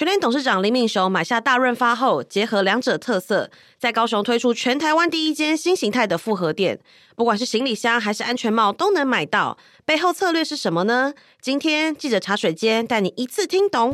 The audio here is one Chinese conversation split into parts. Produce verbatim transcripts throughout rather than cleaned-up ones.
全联董事长林敏雄买下大润发后，结合两者特色，在高雄推出全台湾第一间新形态的复合店，不管是行李箱还是安全帽都能买到，背后策略是什么呢？今天记者茶水间带你一次听懂。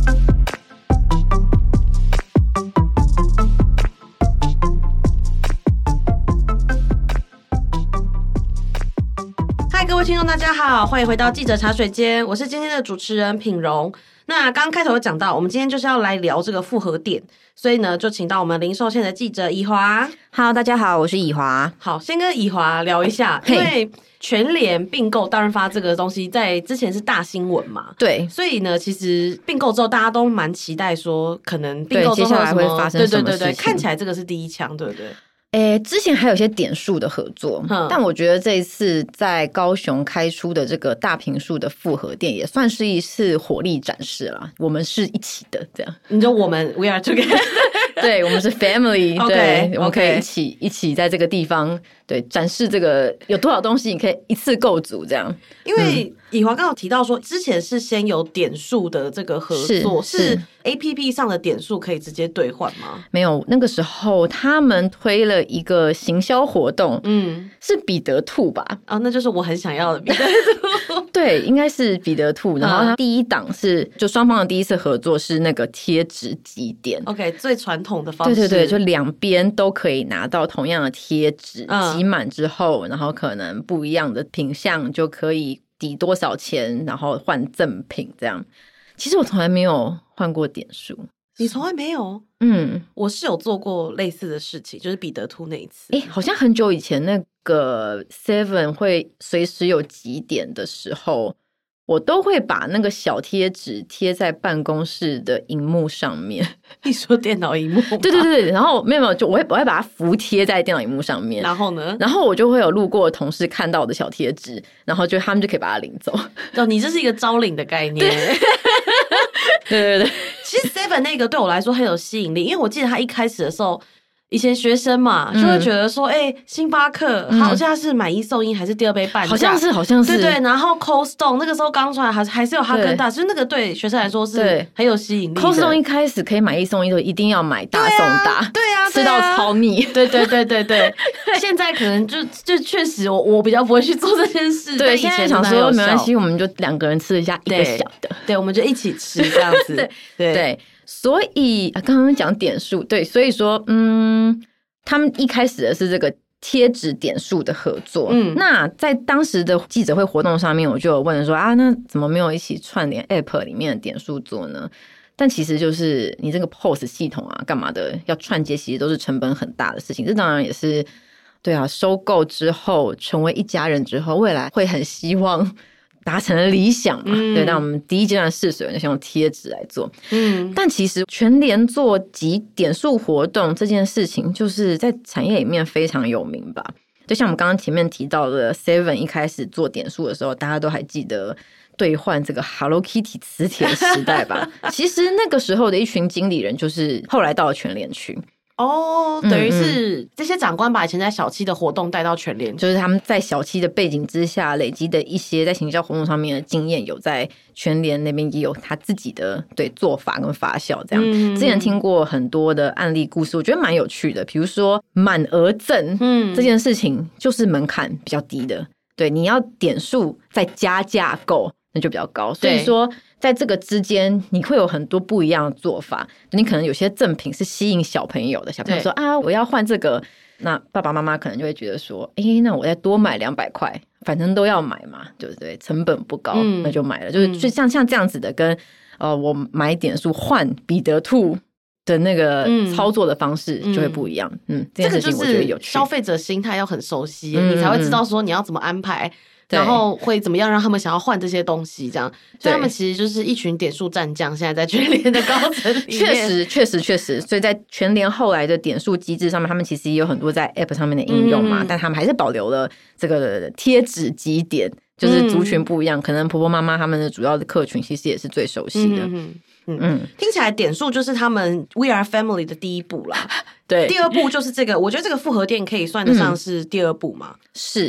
嗨，各位听众大家好，欢迎回到记者茶水间，我是今天的主持人品蓉。那刚刚开头有讲到，我们今天就是要来聊这个复合店，所以呢就请到我们零售线的记者以华。 Hello， 大家好，我是以华。 好，先跟以华聊一下，因为全联并购大润发这个东西在之前是大新闻嘛， 对， 所以呢其实并购之后大家都蛮期待说可能并购之后接下来会发生什么事情， 对对对对，看起来这个是第一枪，对不对？ 诶，之前还有一些点数的合作，但我觉得这一次在高雄开出的这个大坪数的复合店，也算是一次火力展示啦。我们是一起的，这样。 你说我们 we are together， 对，我们是 family， okay, 对，我们可以 okay. 一起一起在这个地方，对，展示这个有多少东西，你可以一次购足这样。 因为以华刚好提到说，之前是先有点数的这个合作，是, 是 A P P 上的点数可以直接兑换吗？ 没有，那个时候他们推了一个行销活动，嗯，是彼得兔吧？ 哦，那就是我很想要的彼得兔。 对，应该是彼得兔。然后他第一档是就双方的第一次合作是那个贴纸集点 ，OK， 最传统的方式， 对对对，就两边都可以拿到同样的贴纸，集满之后，然后可能不一样的品项就可以抵多少钱，然后换赠品这样。其实我从来没有换过点数。 你从来没有？ 嗯， 我是有做过类似的事情，就是彼得兔那一次。 哎，好像很久以前那个 Seven 会随时有集点的时候，我都会把那个小贴纸贴在办公室的荧幕上面。 你说电脑荧幕？ 对对对，然后没有没有，就我会我会把它服贴在电脑荧幕上面。 然后呢？ 然后我就会有路过的同事看到我的小贴纸，然后就他们就可以把它领走。 哦，你这是一个招领的概念。 对对对， 其实 Seven 那个对我来说很有吸引力，因为我记得他一开始的时候，以前学生嘛，就会觉得说，哎、嗯欸，星巴克好像是买一送一还是第二杯半价， 好像是好像是， 对对。然后 Cold Stone 那个时候刚出来，还还是有哈根达斯，就是那个对学生来说是很有吸引力的。 Cold Stone 一开始可以买一送一的，一定要买大送大， 对啊， 吃到超腻。 对对对对对，现在可能就就确实我我比较不会去做这件事。 对，现在想说没关系，我们就两个人吃一下一个小的， 对，我们就一起吃这样子。对对, 对，所以啊，刚刚讲点数，对，所以说嗯。他们一开始的是这个贴纸点数的合作，嗯，那在当时的记者会活动上面，我就有问说啊，那怎么没有一起串联 App 里面的点数做呢？但其实就是你这个 P O S 系统啊，干嘛的要串接，其实都是成本很大的事情。这当然也是对啊，收购之后成为一家人之后，未来会很希望达成了理想嘛，嗯、对，那我们第一阶段试水就先用贴纸来做，嗯，但其实全联做集点数活动这件事情，就是在产业里面非常有名吧。就像我们刚刚前面提到的 Seven 一开始做点数的时候，大家都还记得兑换这个 Hello Kitty 磁铁时代吧？其实那个时候的一群经理人，就是后来到了全联去。 哦，等于是这些长官把以前在小七的活动带到全联， 就是他们在小七的背景之下累积的一些在行销活动上面的经验，有在全联那边也有他自己的对做法跟发酵这样。嗯、之前听过很多的案例故事，我觉得蛮有趣的。比如说满额赠，嗯，这件事情就是门槛比较低的，对，你要点数再加价购，那就比较高。所以说在这个之间你会有很多不一样的做法，你可能有些赠品是吸引小朋友的，小朋友说啊我要换这个，那爸爸妈妈可能就会觉得说哎、欸，那我再多买两百块，反正都要买嘛，对不对？成本不高，嗯、那就买了。就是就像像这样子的跟呃我买点数换彼得兔的那个操作的方式就会不一样。嗯，嗯这件事情我觉得有趣。 消费者心态要很熟悉、嗯，你才会知道说你要怎么安排。然后会怎么样让他们想要换这些东西这样，所以他们其实就是一群点数战将，现在在全联的高层里面。 确实确实确实，所以在全联后来的点数机制上面，他们其实也有很多在 App 上面的应用嘛、嗯、但他们还是保留了这个贴纸集点，就是族群不一样、嗯、可能婆婆妈妈他们的主要的客群其实也是最熟悉的。嗯嗯嗯，听起来点数就是他们 We Are Family 的第一步啦。 对， 第二步就是这个，我觉得这个复合店可以算得上是第二步嘛。 是， 嗯，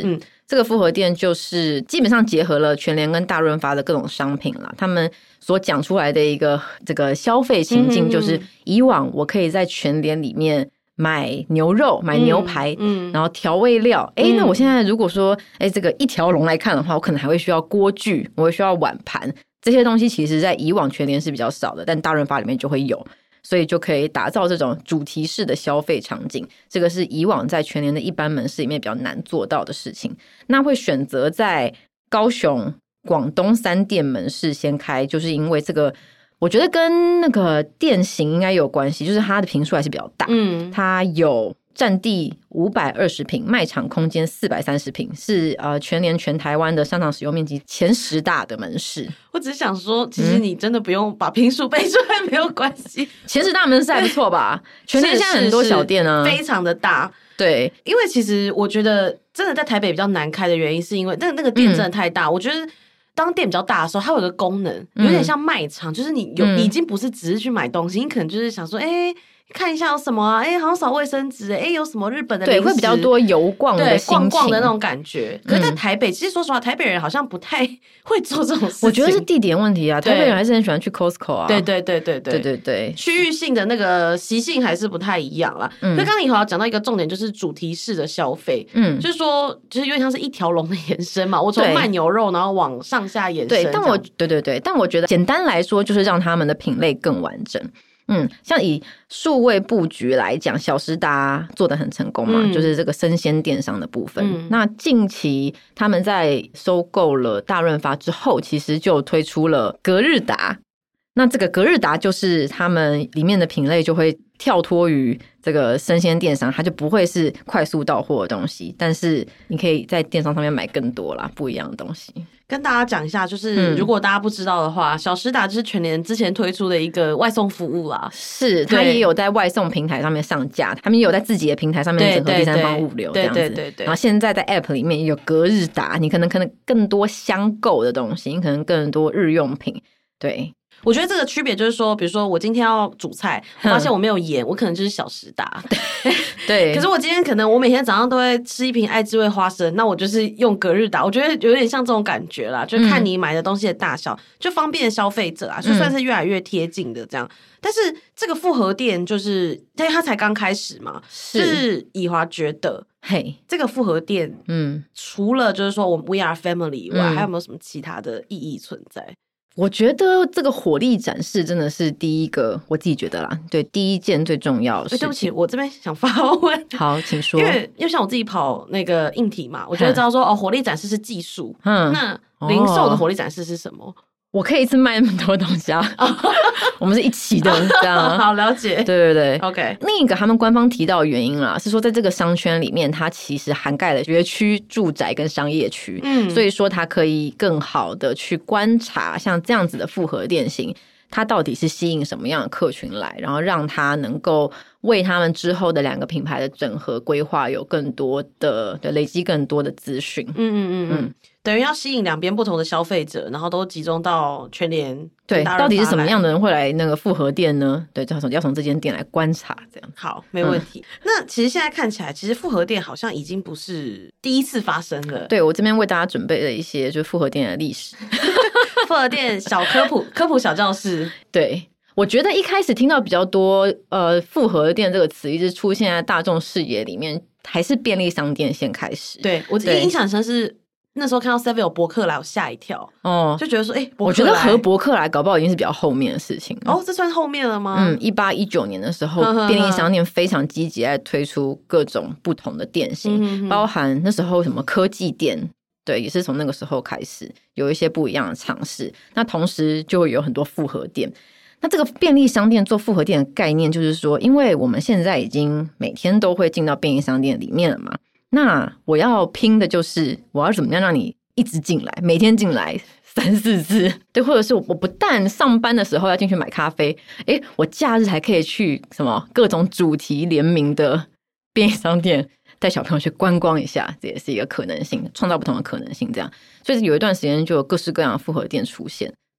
这个复合店就是基本上结合了全联跟大润发的各种商品啦，他们所讲出来的一个这个消费情境就是，以往我可以在全联里面买牛肉、买牛排，嗯，嗯然后调味料。哎、嗯，那我现在如果说，哎，这个一条龙来看的话，我可能还会需要锅具，我会需要碗盘，这些东西其实在以往全联是比较少的，但大润发里面就会有。所以就可以打造这种主题式的消费场景，这个是以往在全联的一般门市里面比较难做到的事情。那会选择在高雄、广东三店门市先开，就是因为这个我觉得跟那个店型应该有关系，就是它的坪数还是比较大，嗯，它有占地五百二十坪，卖场空间四百三十坪，是呃全联全台湾的商场使用面积前十大的门市。 我只是想说，其实你真的不用把坪数背出来，没有关系。 前十大门市还不错吧？全联现在很多小店啊， 非常的大。 对， 因为其实我觉得真的在台北比较难开的原因，是因为那那个店真的太大。嗯、我觉得当店比较大的时候，它有个功能，有点像卖场，嗯、就是你有、嗯、已经不是只是去买东西，你可能就是想说，哎。看一下有什么啊？哎，好像扫卫生纸，哎，有什么日本的零食， 对，会比较多游逛的心情， 逛逛的那种感觉。可是在台北，嗯、其实说实话，台北人好像不太会做这种事情。 我觉得是地点问题啊，台北人还是很喜欢去 Costco 啊。 对对对对对对对对， 区域性的那个习性还是不太一样啦。嗯，所以刚刚你好像讲到一个重点，就是主题式的消费，嗯，就是说，就是有点像是一条龙的延伸嘛。我从卖牛肉，然后往上下延伸。 对，但我对对对，但我觉得简单来说，就是让他们的品类更完整。嗯，像以数位布局来讲，小时达做得很成功嘛，嗯、就是这个生鲜电商的部分。嗯、那近期他们在收购了大润发之后，其实就推出了隔日达。那这个隔日达就是他们里面的品类就会跳脱于这个生鲜电商，它就不会是快速到货的东西，但是你可以在电商上面买更多啦，不一样的东西。 跟大家讲一下，就是如果大家不知道的话，嗯、小时达就是全联之前推出的一个外送服务啦。 是，它也有在外送平台上面上架，他们也有在自己的平台上面整合第三方物流这样子。对对对对。然后现在在 App 里面也有隔日达，你可能可能更多相购的东西，你可能更多日用品。对。 我觉得这个区别就是说，比如说我今天要煮菜，我发现我没有盐，我可能就是小时达。 对， 可是我今天可能我每天早上都会吃一瓶爱之味花生，那我就是用隔日达。我觉得有点像这种感觉啦，就看你买的东西的大小，嗯、就方便消费者啊，就算是越来越贴近的这样。嗯、但是这个复合店就是因为它才刚开始嘛，是就是以华觉得。 嘿， 这个复合店，嗯，除了就是说我们 We Are Family 以外，嗯、还有没有什么其他的意义存在？ 我觉得这个火力展示真的是第一个，我自己觉得啦，对，第一件最重要的事情。 对不起，我这边想发问。 好，请说。 因为因为像我自己跑那个硬体嘛，我就会知道说，哦，火力展示是技术，嗯，那零售的火力展示是什么？ 我可以一次卖那么多东西啊！我们是一起的，这样好了解。 对对对 ，OK。 另一个他们官方提到的原因啦，是说在这个商圈里面，它其实涵盖了学区、住宅跟商业区，嗯，所以说它可以更好的去观察像这样子的复合店型，它到底是吸引什么样的客群来，然后让它能够为他们之后的两个品牌的整合规划有更多的的累积更多的资讯。嗯嗯嗯嗯。等于要吸引两边不同的消费者，然后都集中到全联。 对，到底是什么样的人会来那个复合店呢？对，要从要从这间店来观察，这样。 好，没问题。嗯、那其实现在看起来，其实复合店好像已经不是第一次发生了。 对，我这边为大家准备了一些就是复合店的历史， 复合店小科普科普小教室。 对。我觉得一开始听到比较多呃复合店这个词一直出现在大众视野里面，还是便利商店先开始。 对，我印象深是那时候看到 seven 有博客来，我吓一跳哦，就觉得说哎、欸，我觉得和博客来搞不好已经是比较后面的事情了。 哦，这算后面了吗？ 嗯，一八一九年的时候，呵呵呵便利商店非常积极在推出各种不同的店型，嗯、哼哼包含那时候什么科技店。对，也是从那个时候开始有一些不一样的尝试。那同时就会有很多复合店。那这个便利商店做复合店的概念就是说，因为我们现在已经每天都会进到便利商店里面了嘛，那我要拼的就是我要怎么样让你一直进来，每天进来三四次。对，或者是我不但上班的时候要进去买咖啡，诶，我假日还可以去什么各种主题联名的便利商店带小朋友去观光一下，这也是一个可能性，创造不同的可能性这样。所以有一段时间就有各式各样的复合店出现。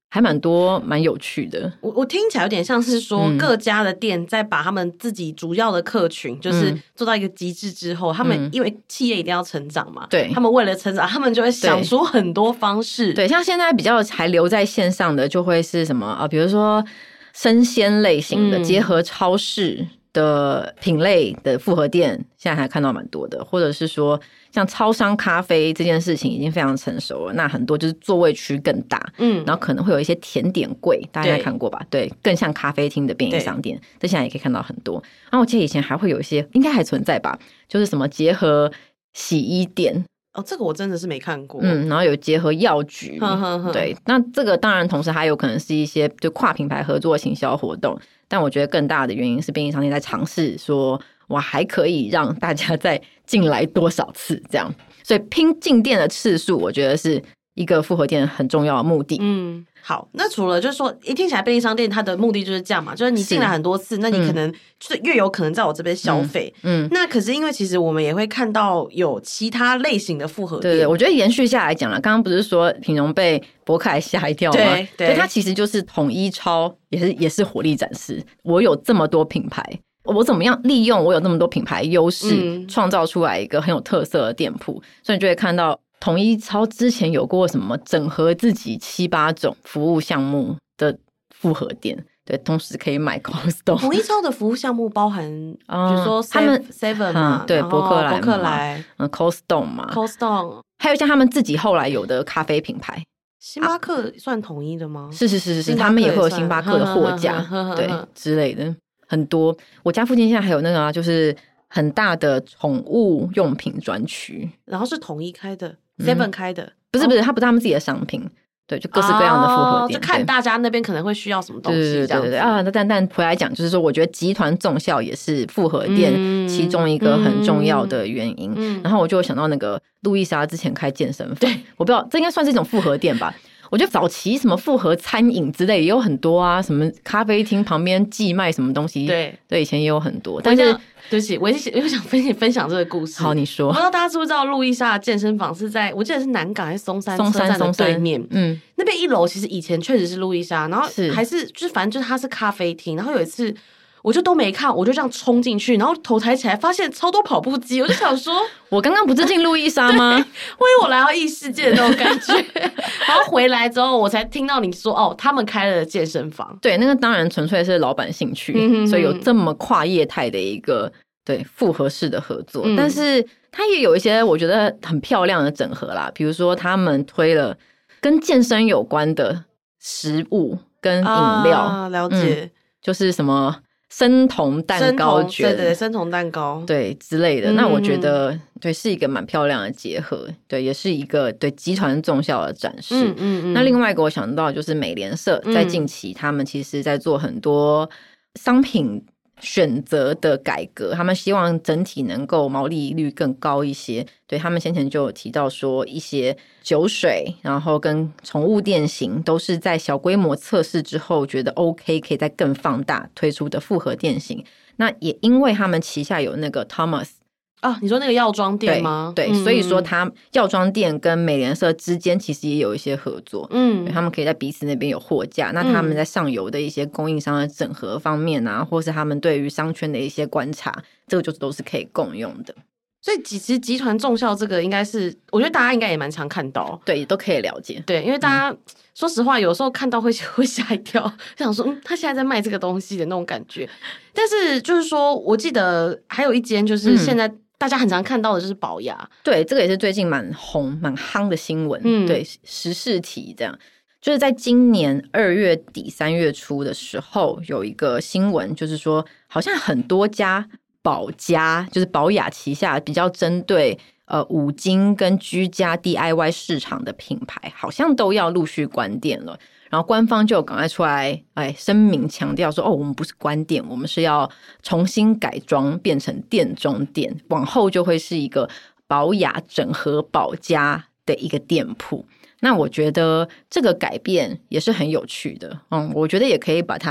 还蛮多蛮有趣的。 我我听起来有点像是说、嗯、各家的店在把他们自己主要的客群就是做到一个极致之后、嗯、他们因为企业一定要成长嘛，对，他们为了成长他们就会想出很多方式。 对, 对，像现在比较还留在线上的就会是什么啊？比如说生鲜类型的、嗯、结合超市的品类的复合店，现在还看到蛮多的，或者是说像超商咖啡这件事情已经非常成熟了，那很多就是座位区更大，嗯，然后可能会有一些甜点柜，大家看过吧？ 对, 对，更像咖啡厅的便利商店，这现在也可以看到很多。然后我记得以前还会有一些，应该还存在吧，就是什么结合洗衣店。 哦，这个我真的是没看过。 嗯，然后有结合药局，呵呵呵，对，那这个当然同时还有可能是一些就跨品牌合作行销活动，但我觉得更大的原因是便利商店在尝试说我还可以让大家再进来多少次这样，所以拼进店的次数我觉得是一个复合店很重要的目的。 嗯，好，那除了就是说一听起来便利商店它的目的就是这样嘛，就是你进来很多次，那你可能就是越有可能在我这边消费。 嗯, 嗯，那可是因为其实我们也会看到有其他类型的复合店。 对对，我觉得延续下来讲了，刚刚不是说品荣被博凯吓一跳吗？ 对对， 所以它其实就是统一超也是也是火力展示，我有这么多品牌，我怎么样利用我有那么多品牌优势创造出来一个很有特色的店铺。所以你就会看到统一超之前有过什么整合自己七八种服务项目的复合店，对，同时可以买 Costco。 统一超的服务项目包含比如说 他们 Seven 嘛、 嗯、对，博客来博客来、 嗯、Costco 嘛 Costco， 还有像他们自己后来有的咖啡品牌。 星巴克算统一的吗？ 是是是是是，他们也会有星巴克的货架对之类的很多。我家附近现在还有那个、啊、就是很大的宠物用品专区， 然后是统一开的、嗯、Seven 开的， 不是不是，它不是他们自己的商品，对，就各式各样的复合店、 哦、就看大家那边可能会需要什么东西这样子。对对对对啊，但但回来讲，就是说，我觉得集团纵效也是复合店其中一个很重要的原因。嗯嗯、然后我就想到那个路易莎之前开健身房，对，我不知道这应该算是一种复合店吧。我觉得早期什么复合餐饮之类也有很多啊，什么咖啡厅旁边寄卖什么东西，对对，以前也有很多。但是对不起，我也想分享分享这个故事。 好，你说。 我不知道大家知不知道，路易莎的健身房是在我记得是南港还是松山车站的对面。嗯，那边一楼其实以前确实是路易莎，然后还是就是反正就是它是咖啡厅。然后有一次我就都没看，我就这样冲进去，然后头抬起来发现超多跑步机，我就想说我刚刚不是进路易莎吗？ 为我来到异世界的那种感觉。然后回来之后我才听到你说哦，他们开了健身房。 对，那个当然纯粹是老板兴趣、嗯、所以有这么跨业态的一个对复合式的合作、嗯、但是它也有一些我觉得很漂亮的整合啦，比如说他们推了跟健身有关的食物跟饮料、 啊、了解、嗯、 就是什么生酮蛋糕卷， 对对对，生酮蛋糕， 对之类的、嗯、那我觉得对是一个蛮漂亮的结合，对，也是一个对集团纵效的展示。嗯嗯嗯。那另外一个我想到就是美联社在近期他们其实在做很多商品选择的改革，他们希望整体能够毛利率更高一些。对，他们先前就有提到说一些酒水然后跟宠物店型都是在小规模测试之后觉得 OK 可以再更放大推出的复合店型。那也因为他们旗下有那个 Thomas 啊，你说那个药妆店吗？ 对，对嗯、所以说他药妆店跟美联社之间其实也有一些合作，嗯，他们可以在彼此那边有货架，那他们在上游的一些供应商的整合方面啊，或是他们对于商圈的一些观察，这个就都是可以共用的。 所以其实集团纵效这个应该是我觉得大家应该也蛮常看到， 对，都可以了解。 对，因为大家、嗯、说实话有时候看到会会吓一跳，想说嗯，他现在在卖这个东西的那种感觉。但是就是说我记得还有一间就是现在、嗯大家很常看到的就是宝雅， 对，这个也是最近蛮红蛮夯的新闻、嗯、对，时事题这样。就是在今年二月底三月初的时候有一个新闻，就是说好像很多家宝家就是宝雅旗下比较针对呃五金跟居家 D I Y 市场的品牌好像都要陆续关店了，然后官方就赶快出来哎声明强调说哦，我们不是关店，我们是要重新改装变成店中店，往后就会是一个宝雅整合宝家的一个店铺。那我觉得这个改变也是很有趣的，嗯，我觉得也可以把它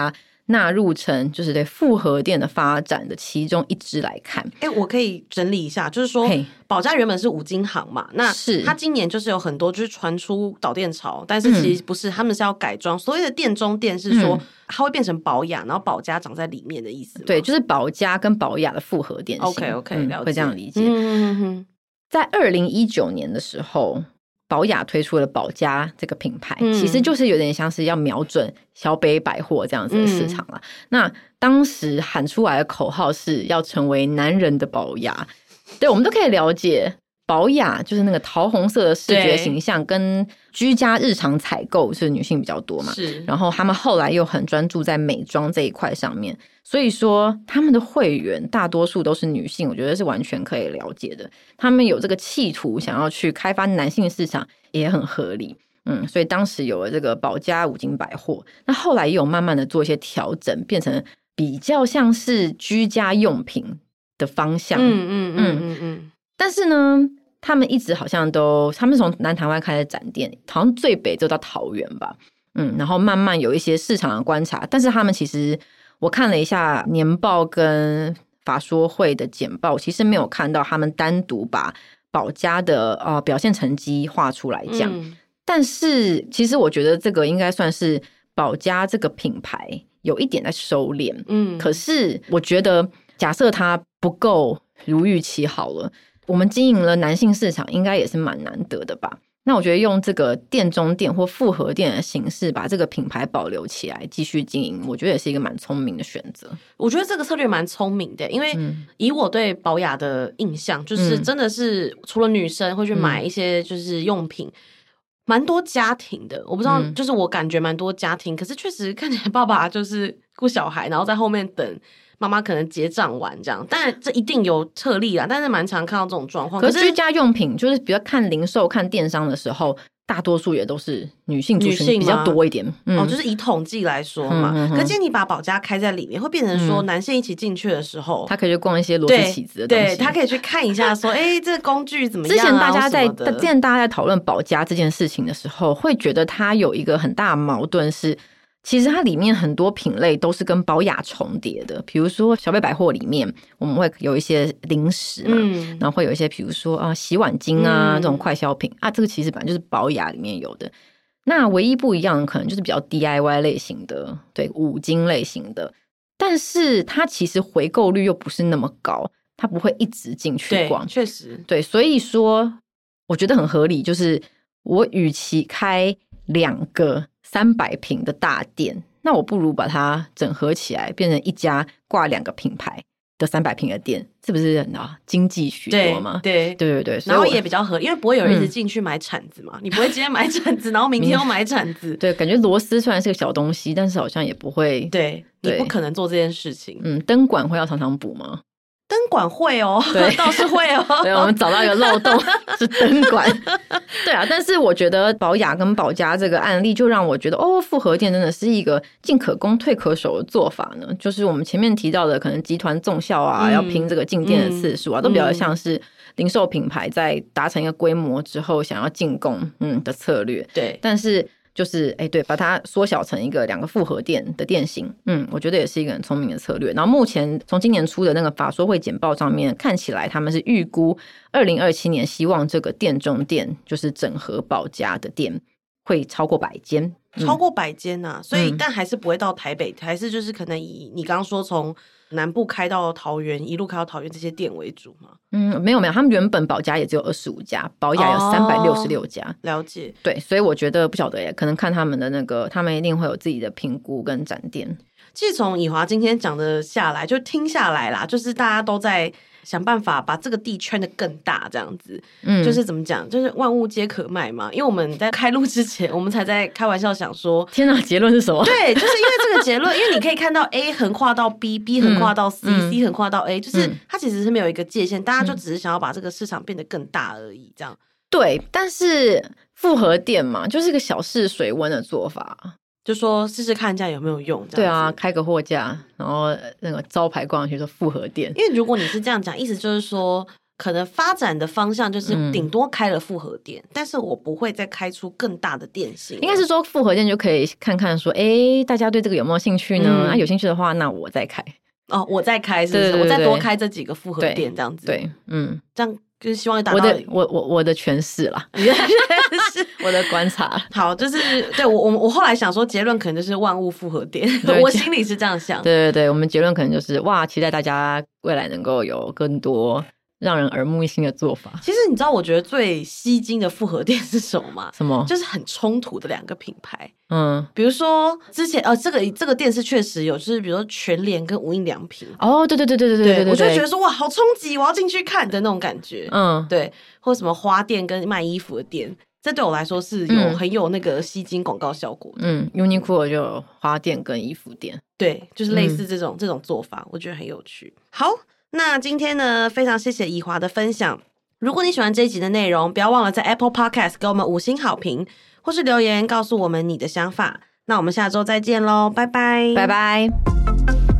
纳入成就是对复合店的发展的其中一支来看。 哎、欸，我可以整理一下，就是说宝家原本是五金行嘛，那是它今年就是有很多就是传出导电潮，但是其实不是，嗯、他们是要改装。所谓的店中店是说、嗯、它会变成宝雅，然后宝家长在里面的意思吗？ 对，就是宝家跟宝雅的复合店型。 OK OK，、嗯、了解， 会这样理解。 嗯嗯嗯， 在二零一九年的时候，宝雅推出了宝家这个品牌、嗯、其实就是有点像是要瞄准小北百货这样子的市场啦、嗯、那当时喊出来的口号是要成为男人的宝雅。对，我们都可以了解宝雅就是那个桃红色的视觉形象跟居家日常采购是女性比较多嘛， 是， 然后他们后来又很专注在美妆这一块上面，所以说他们的会员大多数都是女性，我觉得是完全可以了解的。他们有这个企图想要去开发男性市场也很合理。嗯，所以当时有了这个宝家五金百货，那后来也有慢慢的做一些调整，变成比较像是居家用品的方向。 嗯嗯嗯嗯嗯。 但是呢，他们一直好像都，他们从南台湾开始展店，好像最北就到桃园吧。嗯，然后慢慢有一些市场的观察，但是他们其实我看了一下年报跟法说会的简报，其实没有看到他们单独把宝家的呃表现成绩画出来讲。嗯，但是其实我觉得这个应该算是宝家这个品牌有一点在收敛。嗯，可是我觉得假设它不够如预期好了，我们经营了男性市场应该也是蛮难得的吧。那我觉得用这个店中店或复合店的形式把这个品牌保留起来继续经营，我觉得也是一个蛮聪明的选择。 我觉得这个策略蛮聪明的，因为以我对宝雅的印象就是真的是除了女生会去买一些就是用品，蛮多家庭的，我不知道，就是我感觉蛮多家庭，可是确实看起来爸爸就是顾小孩，然后在后面等妈妈可能结账完这样，当然这一定有特例啦，但是蛮常看到这种状况。 可是居家用品就是比较看零售看电商的时候，大多数也都是女性族群比较多一点。 嗯、哦，就是以统计来说嘛。嗯、可是今天你把宝家开在里面，会变成说男性一起进去的时候， 他可以去逛一些螺丝起子的东西， 对，他可以去看一下说，哎，这个工具怎么样、啊？ 之前大家在之前大家在讨论宝家这件事情的时候，会觉得它有一个很大的矛盾是。其实它里面很多品类都是跟宝雅重叠的，比如说小北百货里面我们会有一些零食嘛，嗯、然后会有一些比如说啊洗碗巾啊、嗯、这种快消品啊，这个其实本来就是宝雅里面有的。那唯一不一样的可能就是比较 D I Y 类型的，对，五金类型的，但是它其实回购率又不是那么高，它不会一直进去逛， 确实， 对，所以说我觉得很合理，就是我与其开两个三百平的大店，那我不如把它整合起来变成一家挂两个品牌的三百平的店，是不是啊经济许多嘛？ 对对对对， 然后也比较合，因为不会有人一直进去买铲子嘛，嗯、你不会今天买铲子，然后明天又买铲子。 对，感觉螺丝虽然是个小东西，但是好像也不会， 对，你不可能做这件事情。 嗯，灯管会要常常补吗？ 灯管会哦，对，倒是会哦。 对，我们找到一个漏洞是灯管。对啊，但是我觉得宝雅跟宝家这个案例就让我觉得，哦，复合店真的是一个进可攻退可守的做法呢。就是我们前面提到的，可能集团纵效啊，嗯、要拼这个进店的次数啊，嗯、都比较像是零售品牌在达成一个规模之后想要进攻嗯的策略。 对， 但是。就是哎，对，把它缩小成一个两个复合店的店型，嗯，我觉得也是一个很聪明的策略。然后目前从今年初的那个法说会简报上面看起来，他们是预估二零二七年希望这个店中店就是整合宝家的店会超过百间， 嗯、超过百间啊，所以、嗯、但还是不会到台北，还是就是可能以你刚刚说从南部开到桃园，一路开到桃园这些店为主嘛？ 嗯，没有没有，他们原本宝家也只有二十五家，宝雅有三百六十六家、哦。 了解， 对，所以我觉得不晓得耶，可能看他们的那个，他们一定会有自己的评估跟展店。 其实从以华今天讲的下来，就听下来啦，就是大家都在想办法把这个地圈得更大，这样子，嗯，就是怎么讲，就是万物皆可卖嘛。因为我们在开录之前，我们才在开玩笑想说， 天哪，结论是什么？ 对，就是因为这个结论，因为你可以看到 A 横跨到 B，B 横跨到 C，C、嗯、横跨到 A， 就是它其实是没有一个界限，大家就只是想要把这个市场变得更大而已，这样。 对，但是复合店嘛，就是一个小试水温的做法。 就说试试看这样有没有用， 对啊，开个货架，然后那个招牌挂上去说复合店。 因为如果你是这样讲，意思就是说可能发展的方向就是顶多开了复合店、嗯、但是我不会再开出更大的店型。 应该是说复合店就可以看看说哎，大家对这个有没有兴趣呢、嗯、啊，有兴趣的话那我再开哦，我再开是不是？对对对对，我再多开这几个复合店这样子。 对，嗯， 这样就是希望达到我的我我我的诠释啦，我的观察。 好，就是对我我我后来想说结论可能就是万物复合店，我心里是这样想。 对对对，我们结论可能就是哇，期待大家未来能够有更多让人耳目一新的做法。 其实你知道我觉得最吸睛的复合店是什么吗？ 什么？ 就是很冲突的两个品牌。 嗯， 比如说之前呃，这个这个店是确实有，就是比如说全联跟无印良品。 哦，对对对对对对 对, 对， 我就觉得说哇，好冲击，我要进去看的那种感觉。嗯，对，或者什么花店跟卖衣服的店，这对我来说是有、嗯、很有那个吸睛广告效果的。 嗯 ，Uniqlo 就有花店跟衣服店， 对，就是类似这种、嗯、这种做法，我觉得很有趣。好，那今天呢，非常谢谢宜华的分享。如果你喜欢这一集的内容，不要忘了在 Apple Podcast 给我们五星好评，或是留言告诉我们你的想法。那我们下周再见咯，拜拜， 拜拜。